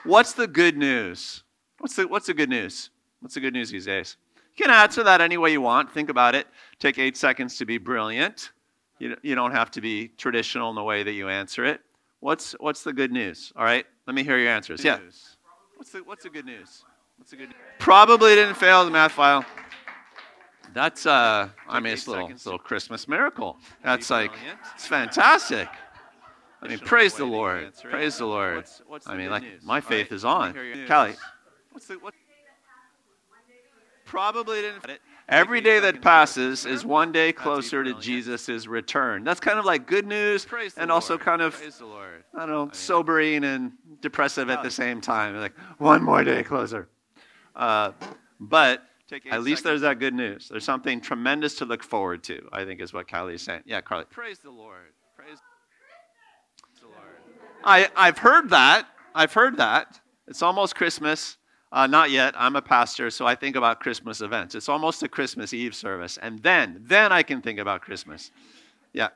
What's the good news? What's the good news? What's the good news these days? You can answer that any way you want. Think about it. Take 8 seconds to be brilliant. You don't have to be traditional in the way that you answer it. What's the good news? All right, let me hear your answers. Yeah. What's the good news? What's the good news? Probably didn't fail the math file. That's it's a little Christmas miracle. That's like, it's fantastic. I mean, praise the Lord. Praise the Lord. I mean, like, my faith is on. Callie, probably didn't. Every day that passes is one day closer to Jesus' return. That's kind of like good news and also kind of, I don't know, sobering and depressive at the same time. Like, one more day closer. But at least there's that good news. There's something tremendous to look forward to, I think is what Kylie's saying. Yeah, Carly. Praise the Lord. Praise the Lord. I've heard that. It's almost Christmas. Not yet. I'm a pastor, so I think about Christmas events. It's almost a Christmas Eve service, and then I can think about Christmas. Yeah.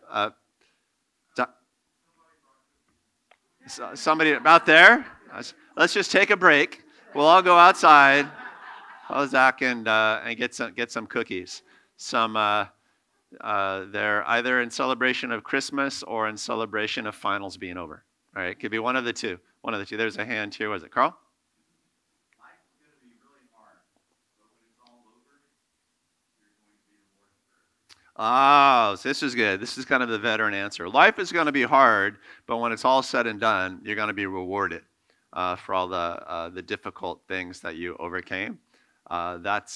Somebody about there? Let's just take a break. We'll all go outside, Zach, and get some cookies. They're either in celebration of Christmas or in celebration of finals being over. All right, it could be one of the two. There's a hand here. Was it Carl? Oh, so this is good. This is kind of the veteran answer. Life is going to be hard, but when it's all said and done, you're going to be rewarded for all the difficult things that you overcame. That's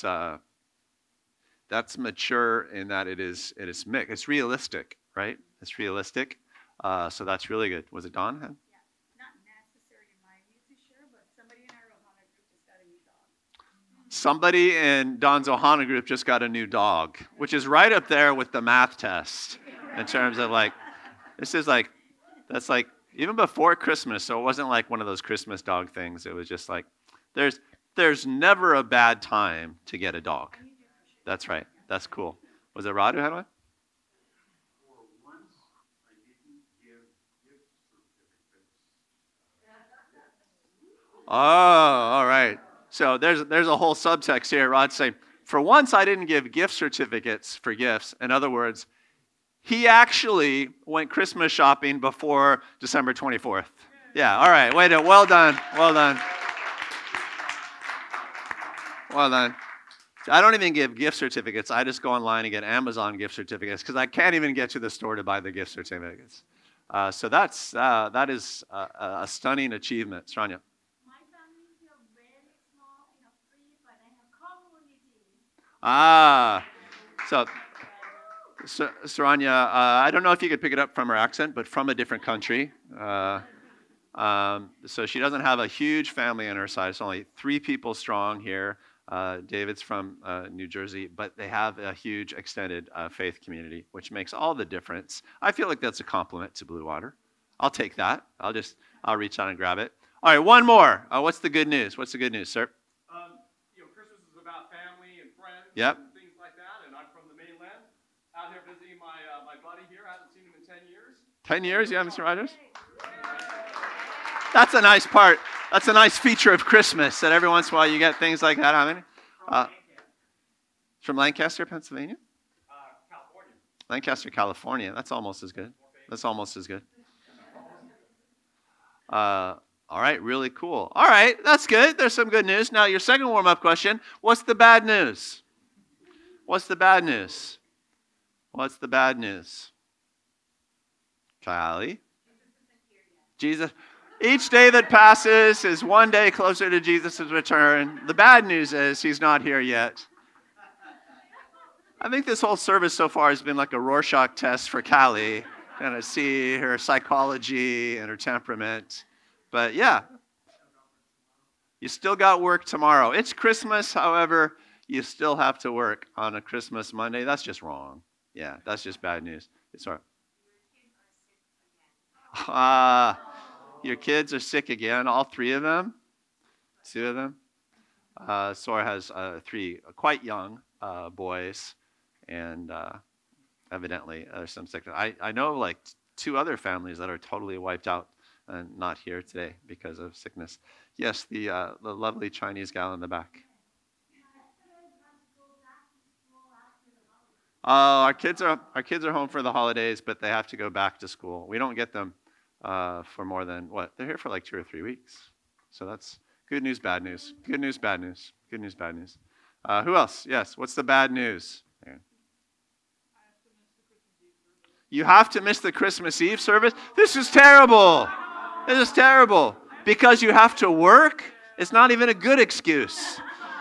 mature in that it is mixed. It's realistic, right? It's realistic. So that's really good. Was it Don? Yeah, not necessarily in my music, sure, but somebody in our Ohana group just got a new dog. Somebody in Don's Ohana group just got a new dog, which is right up there with the math test in terms of like, that's like even before Christmas. So it wasn't like one of those Christmas dog things. It was just like, there's never a bad time to get a dog. That's right. That's cool. Was it Rod who had one? Oh, all right. So there's a whole subtext here. Rod's saying, for once I didn't give gift certificates for gifts. In other words, he actually went Christmas shopping before December 24th. Yeah, all right. Well done. Well done. Well done. I don't even give gift certificates. I just go online and get Amazon gift certificates because I can't even get to the store to buy the gift certificates. So that is a stunning achievement. Saranya. So Saranya, I don't know if you could pick it up from her accent, but from a different country. So she doesn't have a huge family on her side. It's only 3 people strong here. David's from New Jersey, but they have a huge extended faith community, which makes all the difference. I feel like that's a compliment to Blue Water. I'll take that. I'll reach out and grab it. All right, one more. What's the good news? What's the good news, sir? Christmas is about family and friends Yep. and things like that, and I'm from the mainland. Out here visiting my buddy here. I haven't seen him in 10 years. 10 years, yeah, Mr. Rogers? That's a nice part. That's a nice feature of Christmas, that every once in a while you get things like that. How many? From Lancaster, Pennsylvania? California. Lancaster, California. That's almost as good. All right, really cool. All right, that's good. There's some good news. Now, your second warm-up question, what's the bad news? What's the bad news? What's the bad news? Kylie? Jesus. Each day that passes is one day closer to Jesus' return. The bad news is he's not here yet. I think this whole service so far has been like a Rorschach test for Callie, kind of see her psychology and her temperament. But yeah, you still got work tomorrow. It's Christmas, however, you still have to work on a Christmas Monday. That's just wrong. Yeah, that's just bad news. It's all right. Your kids are sick again, all 3 of them? 2 of them? Sora has 3 quite young boys, and evidently there's some sickness. I know like 2 other families that are totally wiped out and not here today because of sickness. Yes, the lovely Chinese gal in the back. Our kids are home for the holidays, but they have to go back to school. We don't get them for more than they're here for like 2 or 3 weeks. So that's good news, bad news. Good news, bad news. Good news, bad news. Who else? Yes. What's the bad news? You have to miss the Christmas Eve service? This is terrible. This is terrible. Because you have to work? It's not even a good excuse.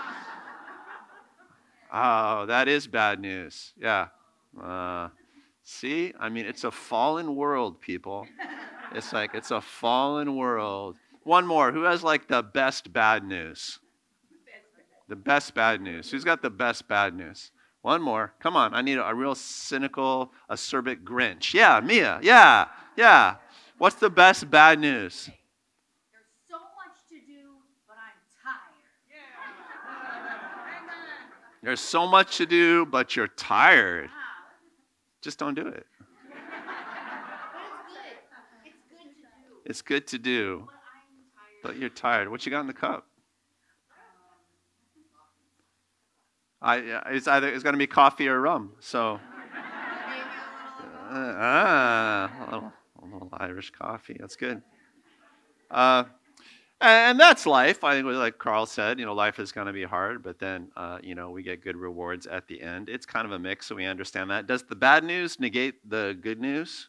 Oh, that is bad news. Yeah. See? I mean, it's a fallen world, people. It's a fallen world. One more. Who has like the best bad news? The best bad news. Who's got the best bad news? One more. Come on. I need a real cynical, acerbic Grinch. Yeah, Mia. Yeah. What's the best bad news? There's so much to do, but I'm tired. There's so much to do, but you're tired. Just don't do it. It's good to do, but you're tired. What you got in the cup? It's going to be coffee or rum. So, a little Irish coffee. That's good. And that's life. I think, like Carl said, life is going to be hard, but then, we get good rewards at the end. It's kind of a mix, so we understand that. Does the bad news negate the good news?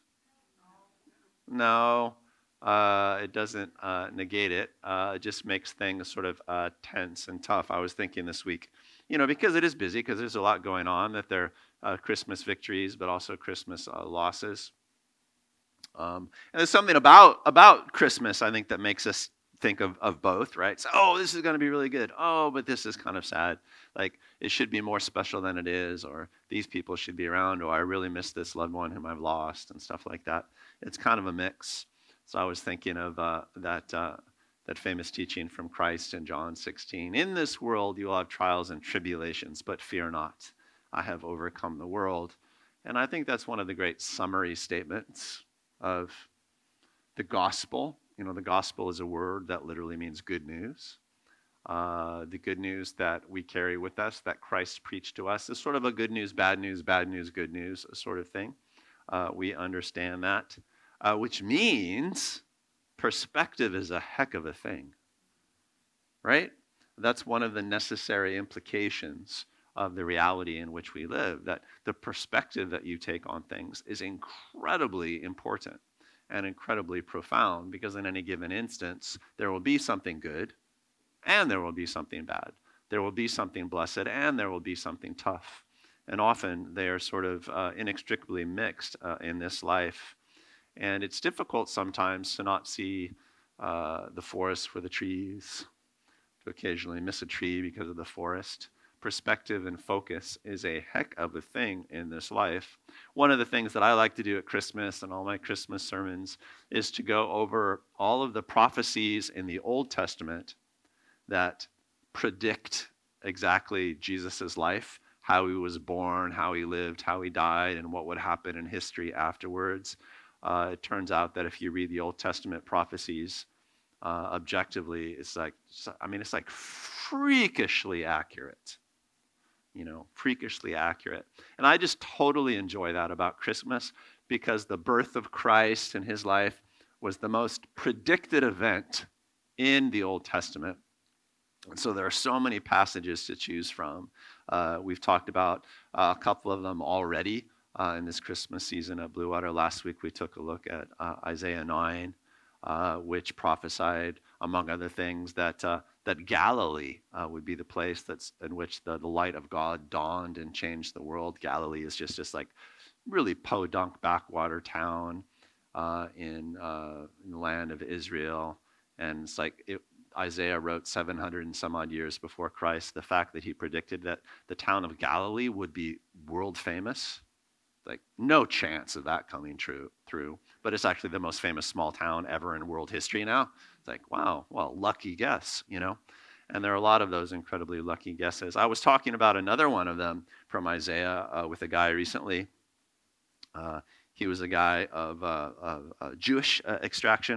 No, it doesn't negate it. It just makes things sort of tense and tough. I was thinking this week, because it is busy, because there's a lot going on, that there are Christmas victories, but also Christmas losses. And there's something about Christmas, I think, that makes us think of both, right? So, this is going to be really good. Oh, but this is kind of sad. Like, it should be more special than it is, or these people should be around, or I really miss this loved one whom I've lost, and stuff like that. It's kind of a mix. So I was thinking of that famous teaching from Christ in John 16. In this world you will have trials and tribulations, but fear not. I have overcome the world. And I think that's one of the great summary statements of the gospel. The gospel is a word that literally means good news. The good news that we carry with us, that Christ preached to us, is sort of a good news, bad news, good news sort of thing. We understand that, which means perspective is a heck of a thing, right? That's one of the necessary implications of the reality in which we live, that the perspective that you take on things is incredibly important and incredibly profound, because in any given instance, there will be something good and there will be something bad. There will be something blessed and there will be something tough. And often they are sort of inextricably mixed in this life. And it's difficult sometimes to not see the forest for the trees, to occasionally miss a tree because of the forest. Perspective and focus is a heck of a thing in this life. One of the things that I like to do at Christmas and all my Christmas sermons is to go over all of the prophecies in the Old Testament that predict exactly Jesus' life, how he was born, how he lived, how he died, and what would happen in history afterwards. It turns out that if you read the Old Testament prophecies objectively, it's like freakishly accurate. Freakishly accurate. And I just totally enjoy that about Christmas, because the birth of Christ and his life was the most predicted event in the Old Testament. And so there are so many passages to choose from. We've talked about a couple of them already in this Christmas season at Blue Water. Last week we took a look at Isaiah 9, which prophesied, among other things, that Galilee would be the place in which the light of God dawned and changed the world. Galilee is just like really podunk backwater town in the land of Israel. And it's like Isaiah wrote 700 and some odd years before Christ. The fact that he predicted that the town of Galilee would be world famous, like no chance of that coming through. But it's actually the most famous small town ever in world history now. It's like, wow, well, lucky guess, And there are a lot of those incredibly lucky guesses. I was talking about another one of them from Isaiah with a guy recently. He was a guy of Jewish extraction,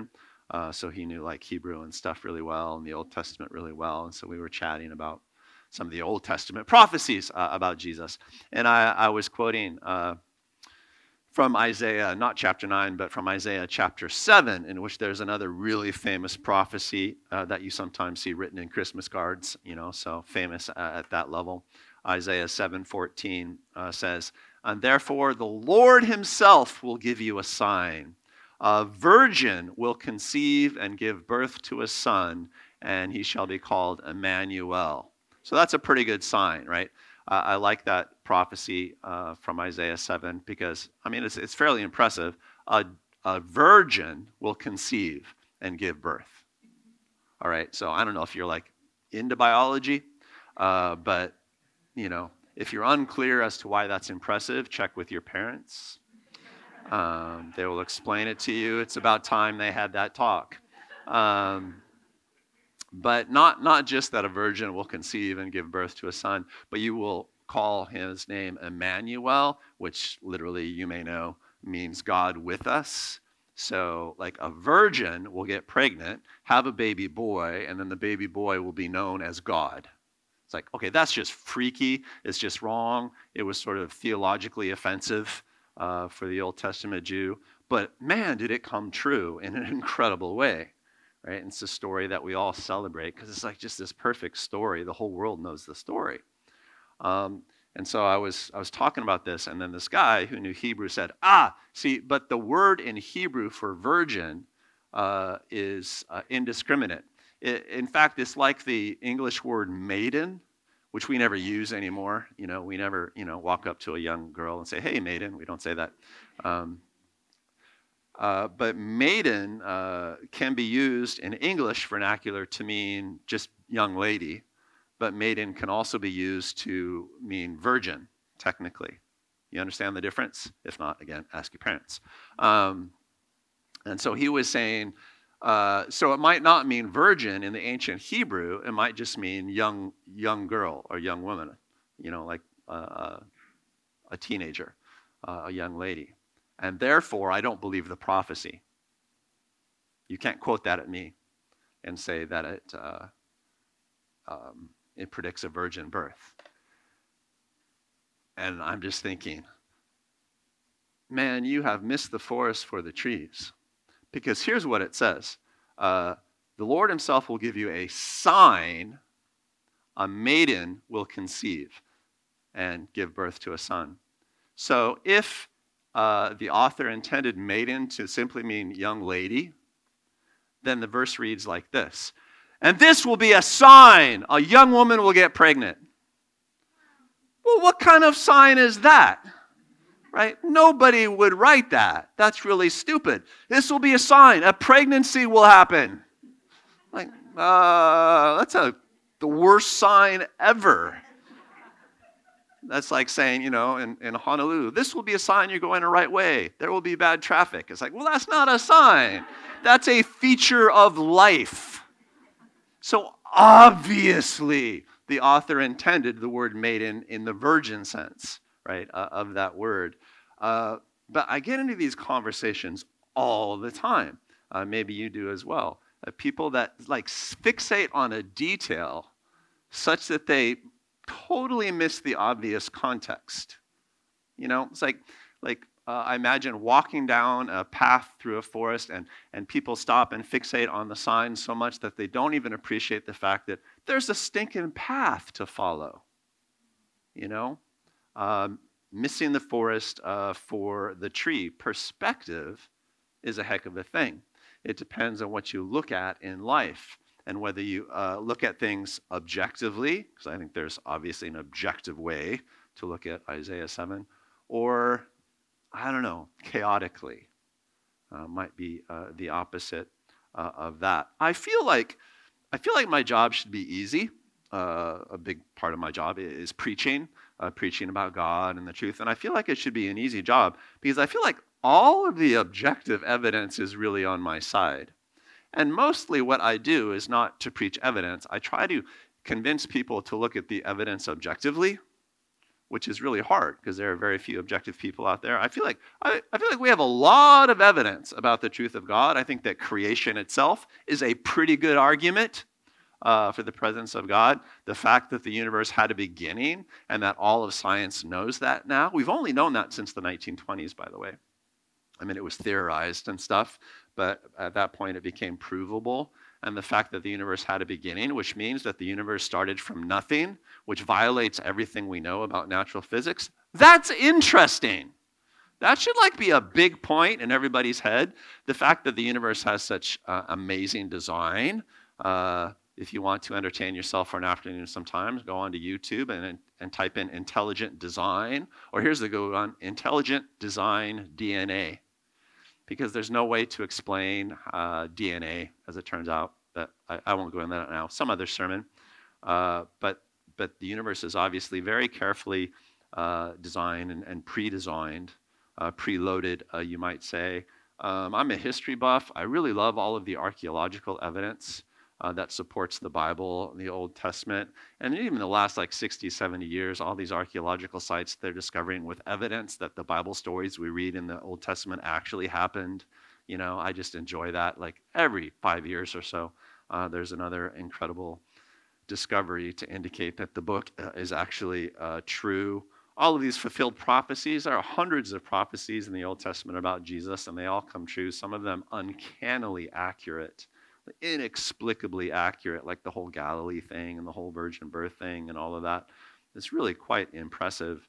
So he knew like Hebrew and stuff really well and the Old Testament really well. And so we were chatting about some of the Old Testament prophecies about Jesus. And I was quoting from Isaiah, not chapter 9, but from Isaiah chapter 7, in which there's another really famous prophecy that you sometimes see written in Christmas cards, so famous at that level. Isaiah 7:14 says, "And therefore the Lord himself will give you a sign. A virgin will conceive and give birth to a son, and he shall be called Emmanuel." So that's a pretty good sign, right? I like that prophecy from Isaiah 7 because, it's fairly impressive. A virgin will conceive and give birth. All right, so I don't know if you're like into biology, but, if you're unclear as to why that's impressive, check with your parents. They will explain it to you. It's about time they had that talk. But not just that a virgin will conceive and give birth to a son, but you will call his name Emmanuel, which literally, you may know, means God with us. So like a virgin will get pregnant, have a baby boy, and then the baby boy will be known as God. It's like, okay, that's just freaky. It's just wrong. It was sort of theologically offensive for the Old Testament Jew. But man, did it come true in an incredible way. Right? And it's a story that we all celebrate because it's like just this perfect story. The whole world knows the story. And so I was talking about this, and then this guy who knew Hebrew said, see, but the word in Hebrew for virgin is indiscriminate. In fact, it's like the English word maiden, which we never use anymore. We never, walk up to a young girl and say, "Hey, maiden." We don't say that. But maiden can be used in English vernacular to mean just young lady, but maiden can also be used to mean virgin, technically. You understand the difference? If not, again, ask your parents. And so he was saying, so it might not mean virgin in the ancient Hebrew. It might just mean young girl or young woman, like a teenager, a young lady. And therefore, I don't believe the prophecy. You can't quote that at me and say that it predicts a virgin birth. And I'm just thinking, man, you have missed the forest for the trees. Because here's what it says. The Lord himself will give you a sign. A maiden will conceive and give birth to a son. So if the author intended maiden to simply mean young lady, then the verse reads like this. "And this will be a sign. A young woman will get pregnant." Well, what kind of sign is that? Right? Nobody would write that. That's really stupid. This will be a sign. A pregnancy will happen. Like, that's the worst sign ever. That's like saying, in Honolulu, this will be a sign you're going the right way. There will be bad traffic. It's like, well, that's not a sign. That's a feature of life. So obviously, the author intended the word maiden in the virgin sense, right, of that word. But I get into these conversations all the time. Maybe you do as well. People that like fixate on a detail such that they totally miss the obvious context. It's like I imagine walking down a path through a forest and people stop and fixate on the signs so much that they don't even appreciate the fact that there's a stinking path to follow. Missing the forest for the tree. Perspective is a heck of a thing. It depends on what you look at in life. And whether you look at things objectively, because I think there's obviously an objective way to look at Isaiah 7, or, I don't know, chaotically, might be the opposite of that. I feel like my job should be easy. A big part of my job is preaching about God and the truth. And I feel like it should be an easy job because I feel like all of the objective evidence is really on my side. And mostly what I do is not to preach evidence. I try to convince people to look at the evidence objectively, which is really hard because there are very few objective people out there. I feel like we have a lot of evidence about the truth of God. I think that creation itself is a pretty good argument for the presence of God. The fact that the universe had a beginning and that all of science knows that now. We've only known that since the 1920s, by the way. I mean, it was theorized and stuff, but at that point it became provable. And the fact that the universe had a beginning, which means that the universe started from nothing, which violates everything we know about natural physics, that's interesting. That should be a big point in everybody's head. The fact that the universe has such amazing design. If you want to entertain yourself for an afternoon sometimes, go onto YouTube and type in intelligent design. Or here's the good one, intelligent design DNA. Because there's no way to explain DNA, as it turns out. But I won't go into that now. Some other sermon. But the universe is obviously very carefully designed and pre-designed, preloaded, you might say. I'm a history buff. I really love all of the archaeological evidence that supports the Bible, the Old Testament, and even the last 60, 70 years, all these archaeological sites they're discovering with evidence that the Bible stories we read in the Old Testament actually happened. I just enjoy that. Every 5 years or so, there's another incredible discovery to indicate that the book is actually true. All of these fulfilled prophecies, there are hundreds of prophecies in the Old Testament about Jesus, and they all come true, some of them uncannily accurate. Inexplicably accurate, like the whole Galilee thing and the whole virgin birth thing and all of that. It's really quite impressive.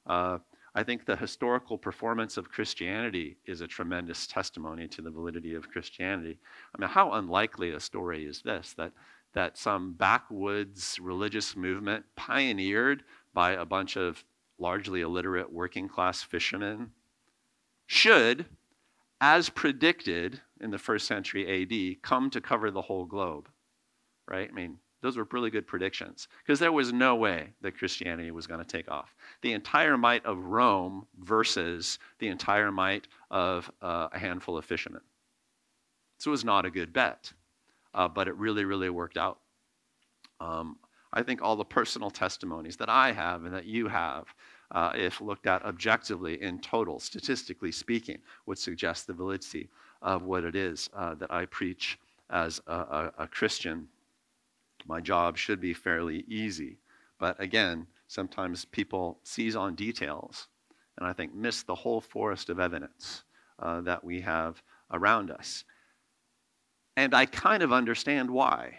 I think the historical performance of Christianity is a tremendous testimony to the validity of Christianity. I mean, how unlikely a story is this, that some backwoods religious movement pioneered by a bunch of largely illiterate working class fishermen should, as predicted in the first century AD, come to cover the whole globe, right? I mean, those were really good predictions because there was no way that Christianity was going to take off. The entire might of Rome versus the entire might of a handful of fishermen. So it was not a good bet, but it really, really worked out. I think all the personal testimonies that I have and that you have, if looked at objectively in total, statistically speaking, would suggest the validity of what it is that I preach as a Christian. My job should be fairly easy. But again, sometimes people seize on details and I think miss the whole forest of evidence that we have around us. And I kind of understand why.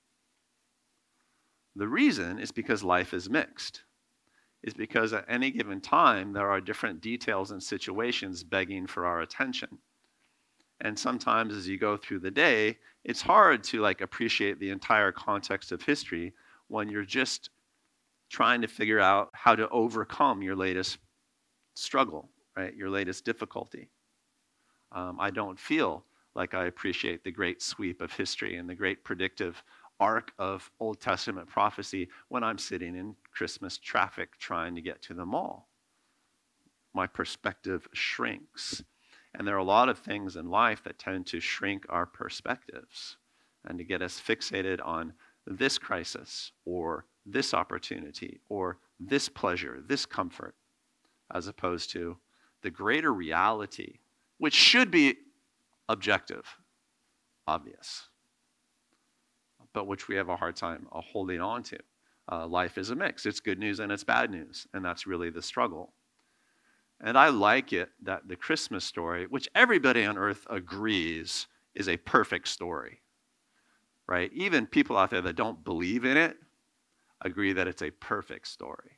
The reason is because life is mixed. It's because at any given time, there are different details and situations begging for our attention. And sometimes as you go through the day, it's hard to appreciate the entire context of history when you're just trying to figure out how to overcome your latest struggle, right? Your latest difficulty. I don't feel like I appreciate the great sweep of history and the great predictive arc of Old Testament prophecy when I'm sitting in Christmas traffic trying to get to the mall. My perspective shrinks. And there are a lot of things in life that tend to shrink our perspectives and to get us fixated on this crisis or this opportunity or this pleasure, this comfort, as opposed to the greater reality, which should be objective, obvious, but which we have a hard time holding on to. Life is a mix. It's good news and it's bad news, and that's really the struggle. And I like it that the Christmas story, which everybody on earth agrees is a perfect story, right? Even people out there that don't believe in it agree that it's a perfect story.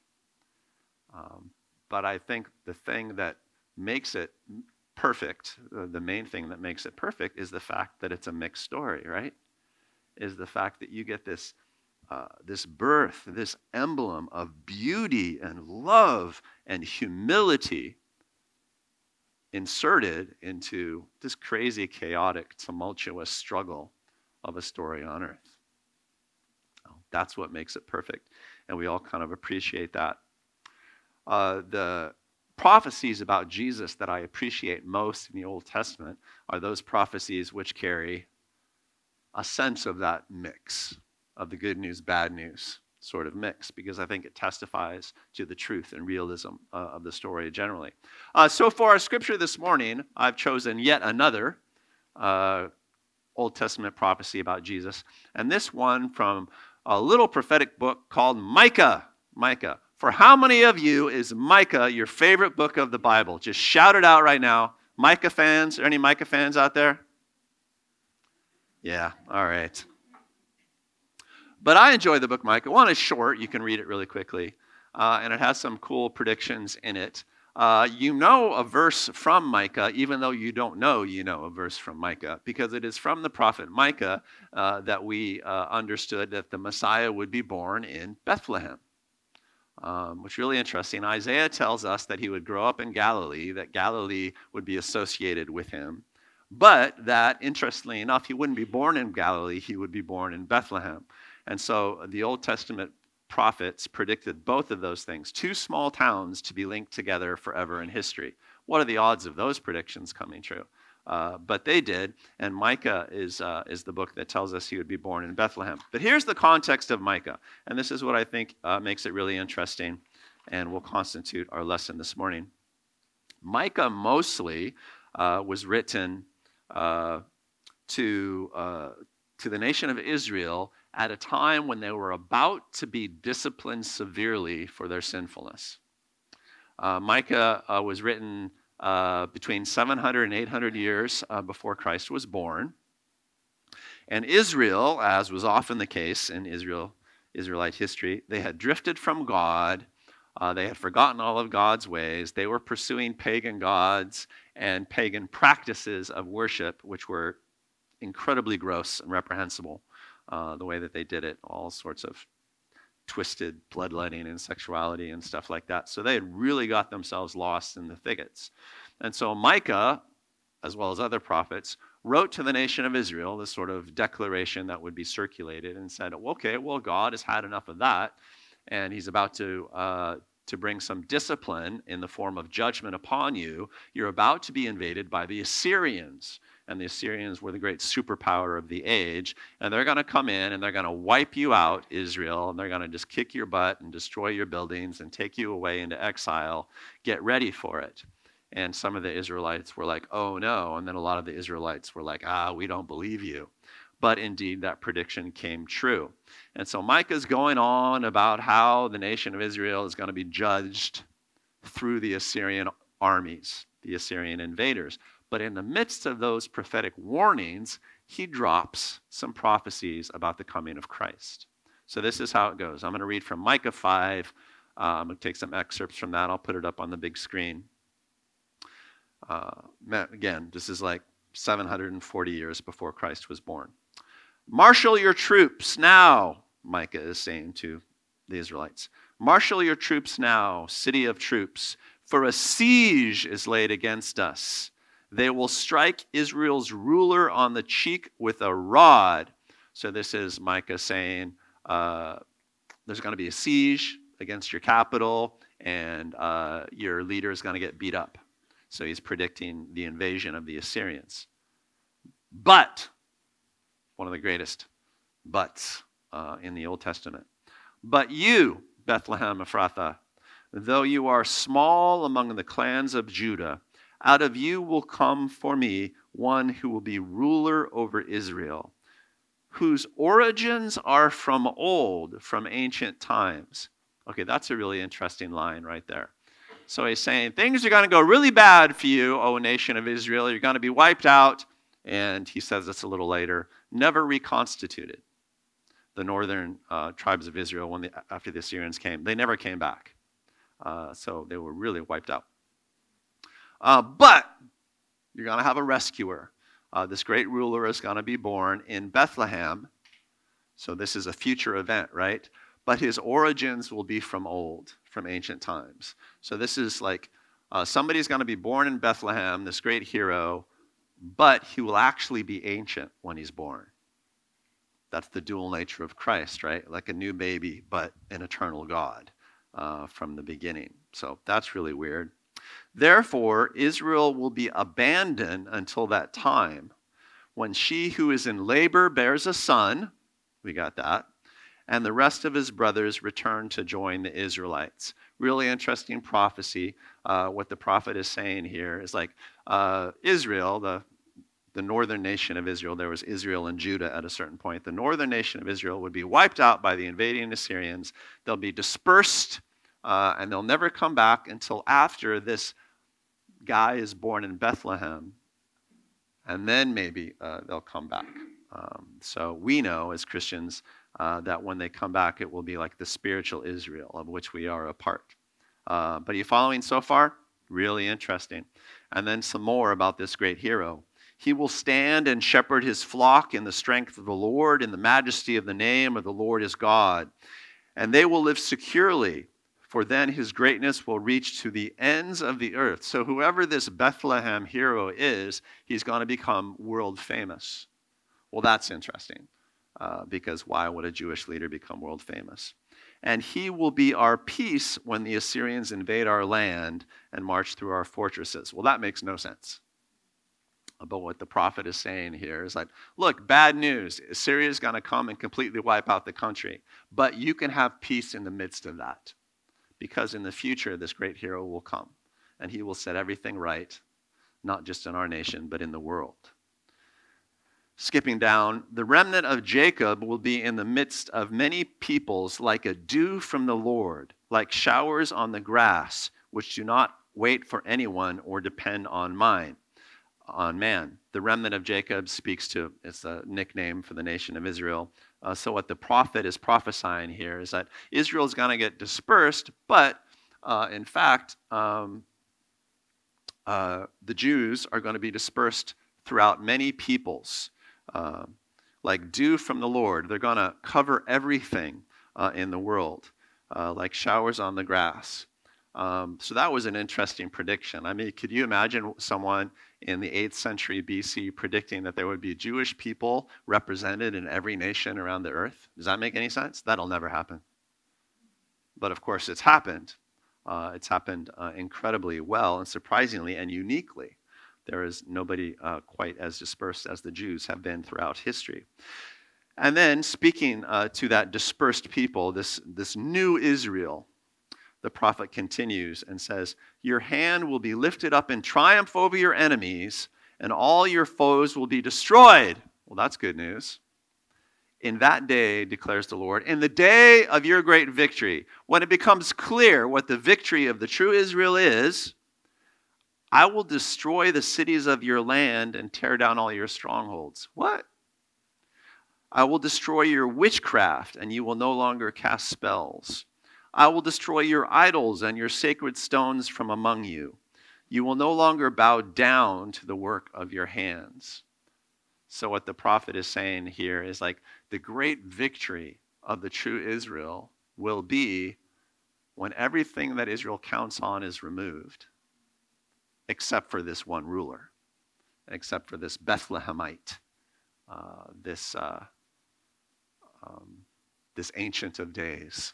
But I think the thing that makes it perfect, the main thing that makes it perfect is the fact that it's a mixed story, right? Is the fact that you get this birth, this emblem of beauty and love and humility inserted into this crazy, chaotic, tumultuous struggle of a story on earth. That's what makes it perfect, and we all kind of appreciate that. The prophecies about Jesus that I appreciate most in the Old Testament are those prophecies which carry a sense of that mix of the good news, bad news sort of mix, because I think it testifies to the truth and realism of the story generally. So for our scripture this morning, I've chosen yet another Old Testament prophecy about Jesus, and this one from a little prophetic book called Micah. Micah. For how many of you is Micah your favorite book of the Bible? Just shout it out right now. Micah fans? Are there any Micah fans out there? Yeah, all right. But I enjoy the book Micah. One is short. You can read it really quickly. And it has some cool predictions in it. You know a verse from Micah, even though you don't know you know a verse from Micah, because it is from the prophet Micah that we understood that the Messiah would be born in Bethlehem. Which is really interesting. Isaiah tells us that he would grow up in Galilee, that Galilee would be associated with him, but that, interestingly enough, he wouldn't be born in Galilee, he would be born in Bethlehem. And so the Old Testament prophets predicted both of those things, two small towns to be linked together forever in history. What are the odds of those predictions coming true? But they did, and Micah is the book that tells us he would be born in Bethlehem. But here's the context of Micah, and this is what I think makes it really interesting and will constitute our lesson this morning. Micah mostly was written to the nation of Israel at a time when they were about to be disciplined severely for their sinfulness. Micah was written between 700 and 800 years before Christ was born. And Israel, as was often the case in Israelite history, they had drifted from God. They had forgotten all of God's ways. They were pursuing pagan gods and pagan practices of worship, which were incredibly gross and reprehensible, the way that they did it, all sorts of twisted bloodletting and sexuality and stuff like that. So they had really got themselves lost in the thickets. And so Micah, as well as other prophets, wrote to the nation of Israel this sort of declaration that would be circulated and said, okay, well, God has had enough of that, and he's about to bring some discipline in the form of judgment upon you. You're about to be invaded by the Assyrians. And the Assyrians were the great superpower of the age. And they're going to come in and they're going to wipe you out, Israel. And they're going to just kick your butt and destroy your buildings and take you away into exile. Get ready for it. And some of the Israelites were like, oh no. And then a lot of the Israelites were like, we don't believe you. But indeed, that prediction came true. And so Micah's going on about how the nation of Israel is going to be judged through the Assyrian armies, the Assyrian invaders. But in the midst of those prophetic warnings, he drops some prophecies about the coming of Christ. So this is how it goes. I'm going to read from Micah 5. I'm going to take some excerpts from that. I'll put it up on the big screen. Again, this is like 740 years before Christ was born. Marshal your troops now, Micah is saying to the Israelites. Marshal your troops now, city of troops, for a siege is laid against us. They will strike Israel's ruler on the cheek with a rod. So this is Micah saying there's going to be a siege against your capital, and your leader is going to get beat up. So he's predicting the invasion of the Assyrians. But, one of the greatest buts in the Old Testament. But you, Bethlehem Ephrathah, though you are small among the clans of Judah, out of you will come for me one who will be ruler over Israel, whose origins are from old, from ancient times. Okay, that's a really interesting line right there. So he's saying, things are going to go really bad for you, O nation of Israel. You're going to be wiped out. And he says this a little later, never reconstituted. The northern tribes of Israel, after the Assyrians came, they never came back. So they were really wiped out. But you're going to have a rescuer. This great ruler is going to be born in Bethlehem. So this is a future event, right? But his origins will be from old, from ancient times. So this is like somebody's going to be born in Bethlehem, this great hero, but he will actually be ancient when he's born. That's the dual nature of Christ, right? Like a new baby, but an eternal God from the beginning. So that's really weird. Therefore, Israel will be abandoned until that time when she who is in labor bears a son, we got that, and the rest of his brothers returned to join the Israelites. Really interesting prophecy. What the prophet is saying here is like Israel, the northern nation of Israel, there was Israel and Judah at a certain point. The northern nation of Israel would be wiped out by the invading Assyrians. They'll be dispersed, and they'll never come back until after this guy is born in Bethlehem. And then maybe they'll come back. So we know as Christians that when they come back, it will be like the spiritual Israel of which we are a part. But are you following so far? Really interesting. And then some more about this great hero. He will stand and shepherd his flock in the strength of the Lord, in the majesty of the name of the Lord his God. And they will live securely, for then his greatness will reach to the ends of the earth. So whoever this Bethlehem hero is, he's going to become world famous. Well, that's interesting, because why would a Jewish leader become world famous? And he will be our peace when the Assyrians invade our land and march through our fortresses. Well, that makes no sense. But what the prophet is saying here is like, look, bad news. Assyria is going to come and completely wipe out the country. But you can have peace in the midst of that. Because in the future, this great hero will come. And he will set everything right, not just in our nation, but in the world. Skipping down, the remnant of Jacob will be in the midst of many peoples like a dew from the Lord, like showers on the grass, which do not wait for anyone or depend on man. The remnant of Jacob speaks to, it's a nickname for the nation of Israel. So what the prophet is prophesying here is that Israel is going to get dispersed, but in fact, the Jews are going to be dispersed throughout many peoples. Like dew from the Lord. They're going to cover everything in the world, like showers on the grass. So that was an interesting prediction. I mean, could you imagine someone in the 8th century BC predicting that there would be Jewish people represented in every nation around the earth? Does that make any sense? That'll never happen. But of course, it's happened. It's happened incredibly well and surprisingly and uniquely. There is nobody quite as dispersed as the Jews have been throughout history. And then speaking to that dispersed people, this new Israel, the prophet continues and says, your hand will be lifted up in triumph over your enemies, and all your foes will be destroyed. Well, that's good news. In that day, declares the Lord, in the day of your great victory, when it becomes clear what the victory of the true Israel is, I will destroy the cities of your land and tear down all your strongholds. What? I will destroy your witchcraft, and you will no longer cast spells. I will destroy your idols and your sacred stones from among you. You will no longer bow down to the work of your hands. So what the prophet is saying here is like the great victory of the true Israel will be when everything that Israel counts on is removed, except for this one ruler, except for this Bethlehemite, this Ancient of Days,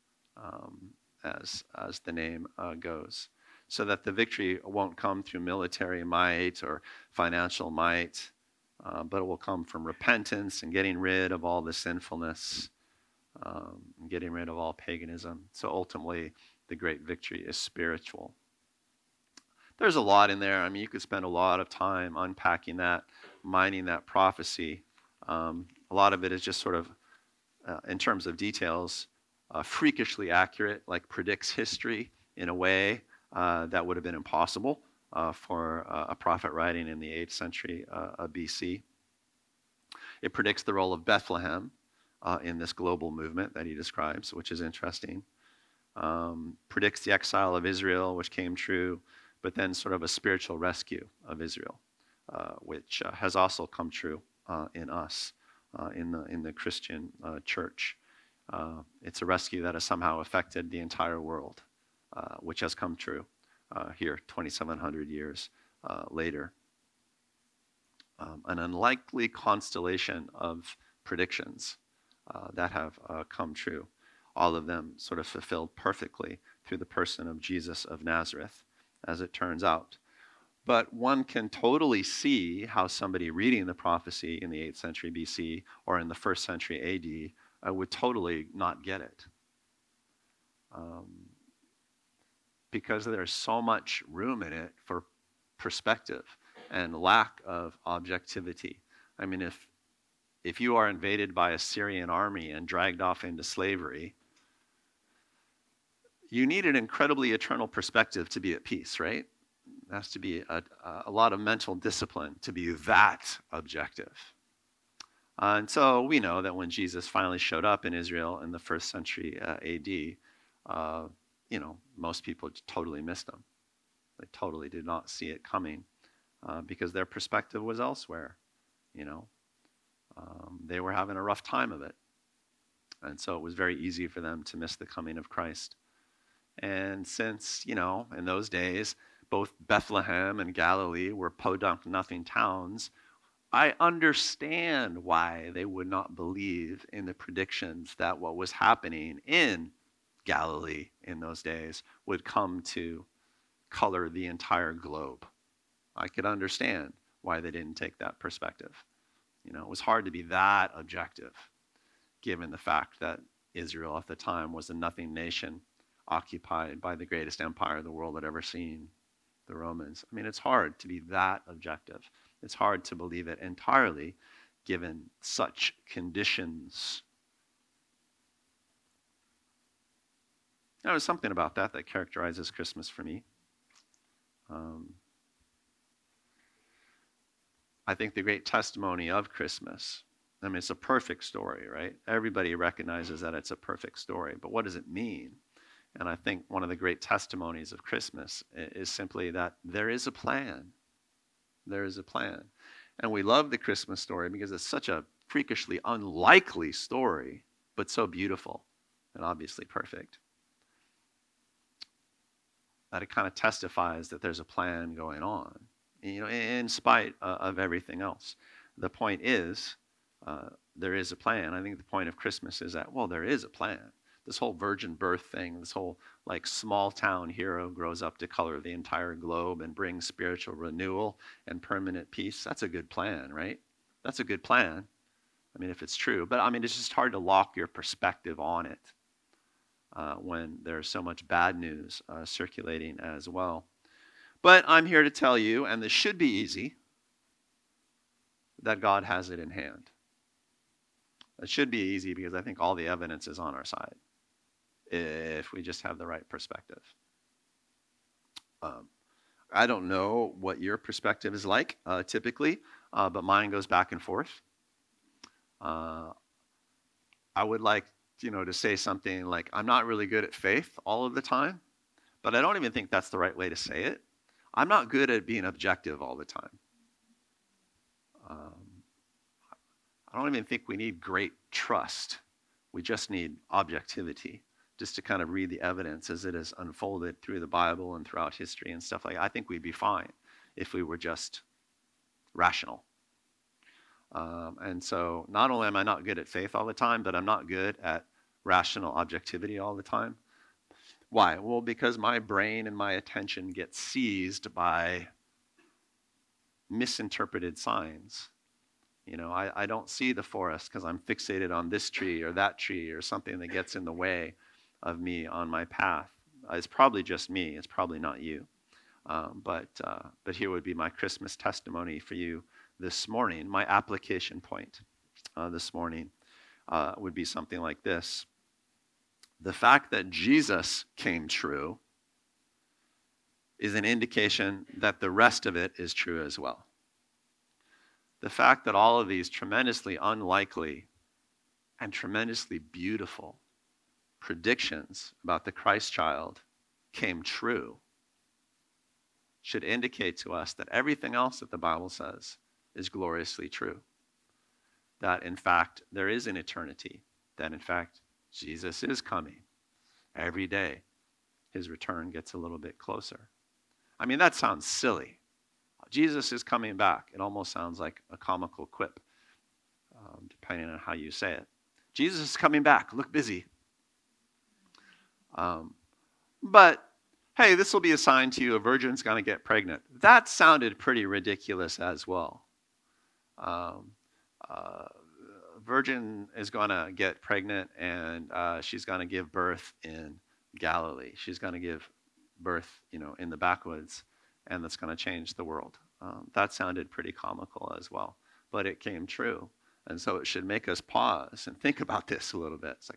as the name goes. So that the victory won't come through military might or financial might, but it will come from repentance and getting rid of all the sinfulness, and getting rid of all paganism. So ultimately, the great victory is spiritual. There's a lot in there. I mean, you could spend a lot of time unpacking that, mining that prophecy. A lot of it is just sort of, in terms of details, freakishly accurate, like predicts history in a way that would have been impossible for a prophet writing in the 8th century BC. It predicts the role of Bethlehem in this global movement that he describes, which is interesting. Predicts the exile of Israel, which came true, but then sort of a spiritual rescue of Israel, which has also come true in us, in the Christian church. It's a rescue that has somehow affected the entire world, which has come true here 2,700 years later. An unlikely constellation of predictions that have come true, all of them sort of fulfilled perfectly through the person of Jesus of Nazareth, as it turns out. But one can totally see how somebody reading the prophecy in the 8th century BC or in the 1st century AD would totally not get it. Because there's so much room in it for perspective and lack of objectivity. I mean, if you are invaded by a Syrian army and dragged off into slavery, you need an incredibly eternal perspective to be at peace, right? It has to be a lot of mental discipline to be that objective. And so we know that when Jesus finally showed up in Israel in the 1st century AD, most people totally missed him. They totally did not see it coming because their perspective was elsewhere. They were having a rough time of it. And so it was very easy for them to miss the coming of Christ. And since, in those days, both Bethlehem and Galilee were podunk-nothing towns, I understand why they would not believe in the predictions that what was happening in Galilee in those days would come to color the entire globe. I could understand why they didn't take that perspective. It was hard to be that objective, given the fact that Israel at the time was a nothing nation occupied by the greatest empire the world had ever seen, the Romans. I mean, it's hard to be that objective. It's hard to believe it entirely, given such conditions. There was something about that characterizes Christmas for me. I think the great testimony of Christmas, I mean, it's a perfect story, right? Everybody recognizes that it's a perfect story, but what does it mean? And I think one of the great testimonies of Christmas is simply that there is a plan. There is a plan. And we love the Christmas story because it's such a freakishly unlikely story, but so beautiful and obviously perfect, that it kind of testifies that there's a plan going on, in spite of everything else. The point is, there is a plan. I think the point of Christmas is that, there is a plan. This whole virgin birth thing, this whole small town hero grows up to color the entire globe and bring spiritual renewal and permanent peace. That's a good plan, right? That's a good plan. I mean, if it's true. But I mean, it's just hard to lock your perspective on it when there's so much bad news circulating as well. But I'm here to tell you, and this should be easy, that God has it in hand. It should be easy because I think all the evidence is on our side, if we just have the right perspective. I don't know what your perspective is like typically, but mine goes back and forth. I would like, to say something like, I'm not really good at faith all of the time, but I don't even think that's the right way to say it. I'm not good at being objective all the time. I don't even think we need great trust. We just need objectivity, just to kind of read the evidence as it is unfolded through the Bible and throughout history and stuff like that. I think we'd be fine if we were just rational. And so not only am I not good at faith all the time, but I'm not good at rational objectivity all the time. Why? Well, because my brain and my attention get seized by misinterpreted signs. I don't see the forest because I'm fixated on this tree or that tree or something that gets in the way of me on my path. It's probably just me. It's probably not you. But here would be my Christmas testimony for you this morning. My application point this morning would be something like this. The fact that Jesus came true is an indication that the rest of it is true as well. The fact that all of these tremendously unlikely and tremendously beautiful predictions about the Christ child came true should indicate to us that everything else that the Bible says is gloriously true. That in fact there is an eternity. That in fact Jesus is coming every day. His return gets a little bit closer. I mean, that sounds silly. Jesus is coming back. It almost sounds like a comical quip, depending on how you say it. Jesus is coming back. Look busy. But, hey, this will be a sign to you. A virgin's going to get pregnant. That sounded pretty ridiculous as well. virgin is going to get pregnant, and she's going to give birth in Galilee. She's going to give birth, in the backwoods, and that's going to change the world. That sounded pretty comical as well, but it came true. And so it should make us pause and think about this a little bit. It's like,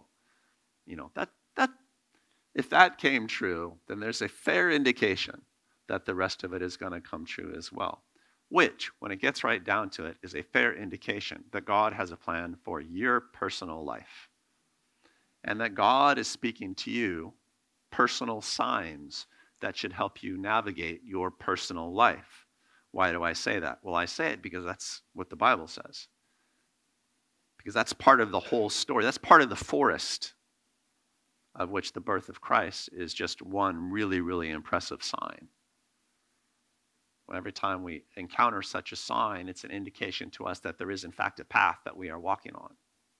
that if that came true, then there's a fair indication that the rest of it is going to come true as well. Which, when it gets right down to it, is a fair indication that God has a plan for your personal life. And that God is speaking to you personal signs that should help you navigate your personal life. Why do I say that? Well, I say it because that's what the Bible says. Because that's part of the whole story. That's part of the forest, of which the birth of Christ is just one really, really impressive sign. Every time we encounter such a sign, it's an indication to us that there is, in fact, a path that we are walking on.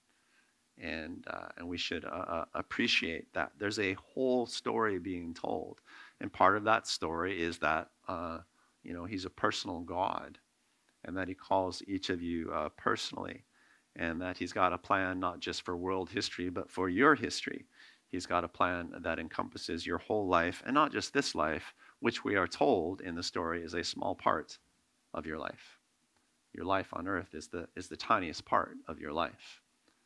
And we should appreciate that. There's a whole story being told. And part of that story is that, he's a personal God, and that he calls each of you personally, and that he's got a plan not just for world history, but for your history. He's got a plan that encompasses your whole life, and not just this life, which we are told in the story is a small part of your life. Your life on earth is the tiniest part of your life.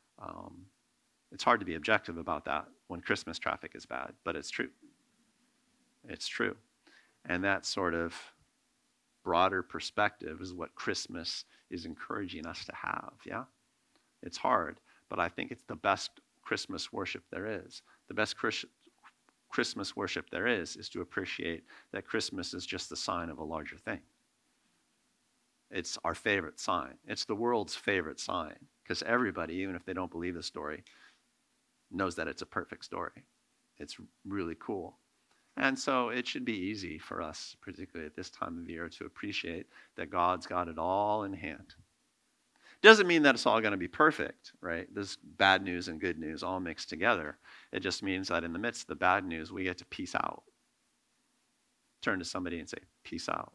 It's hard to be objective about that when Christmas traffic is bad, but it's true. It's true. And that sort of broader perspective is what Christmas is encouraging us to have, yeah? It's hard, but I think it's the best Christmas worship there is. The best Christmas worship there is to appreciate that Christmas is just the sign of a larger thing. It's our favorite sign. It's the world's favorite sign, because everybody, even if they don't believe the story, knows that it's a perfect story. It's really cool. And so it should be easy for us, particularly at this time of year, to appreciate that God's got it all in hand. Doesn't mean that it's all going to be perfect, right? There's bad news and good news all mixed together. It just means that in the midst of the bad news, we get to peace out. Turn to somebody and say, peace out.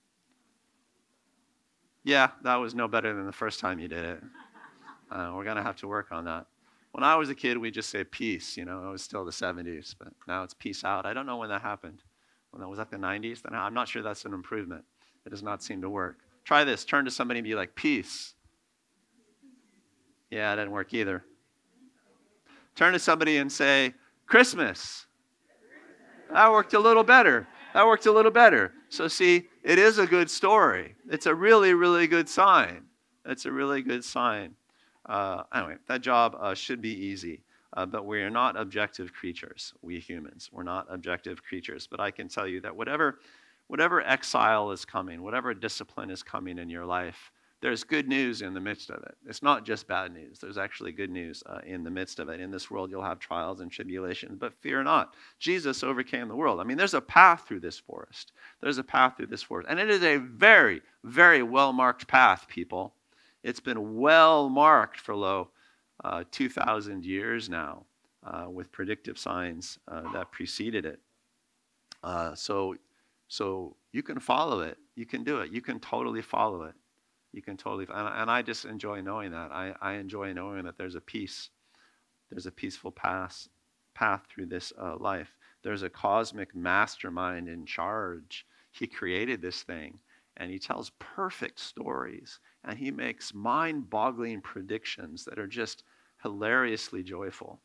Yeah, that was no better than the first time you did it. We're going to have to work on that. When I was a kid, we just say peace. It was still the 70s, but now it's peace out. I don't know when that happened. Was that the 90s? Then I'm not sure that's an improvement. It does not seem to work. Try this. Turn to somebody and be like, peace. Yeah, it didn't work either. Turn to somebody and say, Christmas. That worked a little better. So see, it is a good story. It's a really, really good sign. It's a really good sign. Anyway, that job should be easy. But we are not objective creatures, we humans. We're not objective creatures. But I can tell you that whatever exile is coming, whatever discipline is coming in your life, there's good news in the midst of it. It's not just bad news. There's actually good news in the midst of it. In this world, you'll have trials and tribulations, but fear not. Jesus overcame the world. I mean, there's a path through this forest. And it is a very, very well-marked path, people. It's been well-marked for 2,000 years now with predictive signs that preceded it. So you can follow it. You can do it. You can totally follow it. And I just enjoy knowing that. I enjoy knowing that there's a peace. There's a peaceful path through this life. There's a cosmic mastermind in charge. He created this thing, and he tells perfect stories, and he makes mind-boggling predictions that are just hilariously joyful.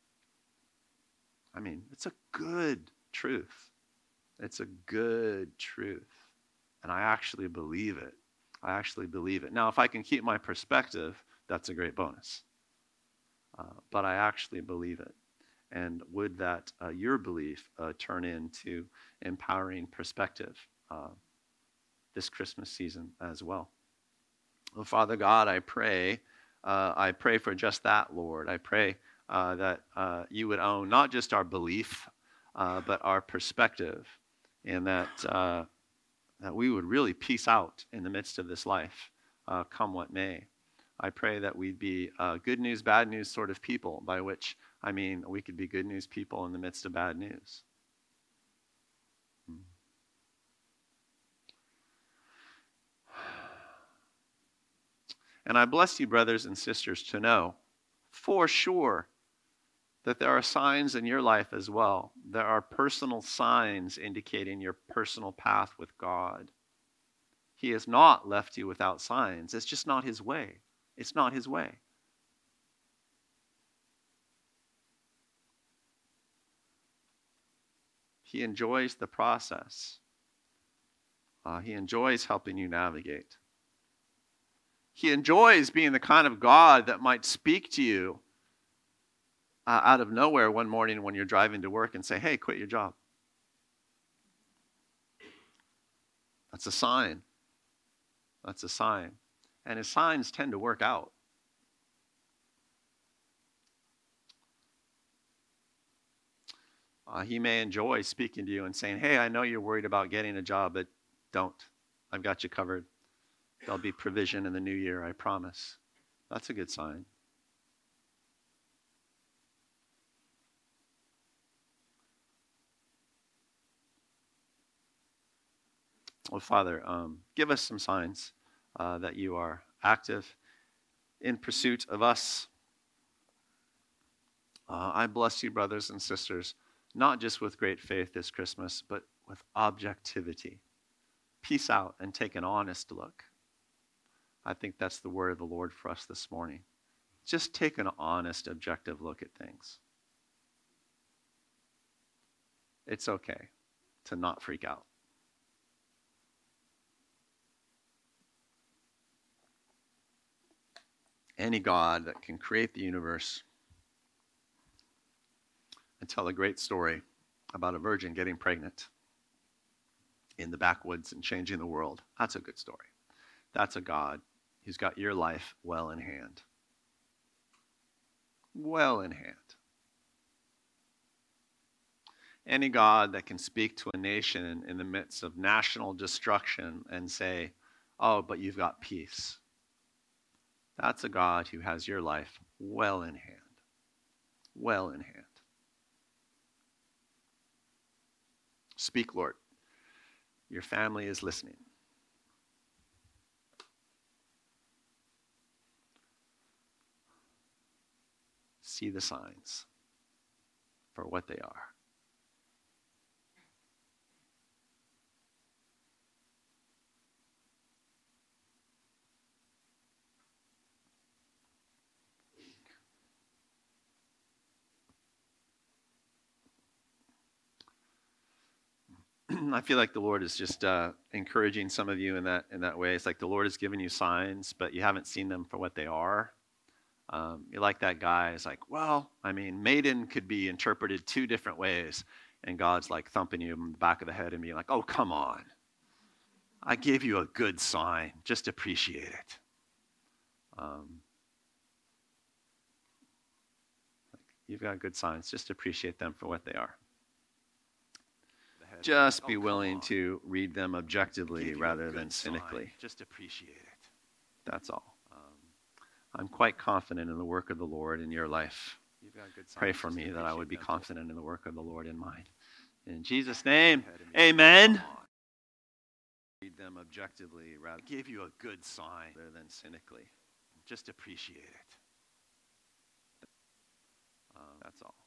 I mean, it's a good truth. It's a good truth, and I actually believe it. Now, if I can keep my perspective, that's a great bonus. But I actually believe it. And would that your belief turn into empowering perspective this Christmas season as well. Well, Father God, I pray for just that, Lord. I pray that you would own not just our belief, but our perspective, and that we would really peace out in the midst of this life, come what may. I pray that we'd be good news, bad news sort of people, by which I mean we could be good news people in the midst of bad news. And I bless you, brothers and sisters, to know for sure that there are signs in your life as well. There are personal signs indicating your personal path with God. He has not left you without signs. It's just not his way. It's not his way. He enjoys the process. He enjoys helping you navigate. He enjoys being the kind of God that might speak to you out of nowhere one morning when you're driving to work and say, hey, quit your job. That's a sign. That's a sign. And his signs tend to work out. He may enjoy speaking to you and saying, hey, I know you're worried about getting a job, but don't. I've got you covered. There'll be provision in the new year, I promise. That's a good sign. Well, Father, give us some signs that you are active in pursuit of us. I bless you, brothers and sisters, not just with great faith this Christmas, but with objectivity. Peace out and take an honest look. I think that's the word of the Lord for us this morning. Just take an honest, objective look at things. It's okay to not freak out. Any God that can create the universe and tell a great story about a virgin getting pregnant in the backwoods and changing the world, that's a good story. That's a God who's got your life well in hand. Well in hand. Any God that can speak to a nation in the midst of national destruction and say, oh, but you've got peace. That's a God who has your life well in hand. Well in hand. Speak, Lord. Your family is listening. See the signs for what they are. I feel like the Lord is just encouraging some of you in that way. It's like the Lord has given you signs, but you haven't seen them for what they are. You're like that guy. It's like, well, I mean, maiden could be interpreted two different ways. And God's like thumping you in the back of the head and being like, oh, come on. I gave you a good sign. Just appreciate it. You've got good signs. Just appreciate them for what they are. Just be willing to read them objectively rather than cynically. Just appreciate it. That's all. I'm quite confident in the work of the Lord in your life. Pray for me that I would be confident in the work of the Lord in mine. In Jesus' name, amen. Read them objectively rather than give you a good sign rather than cynically. Just appreciate it. That's all.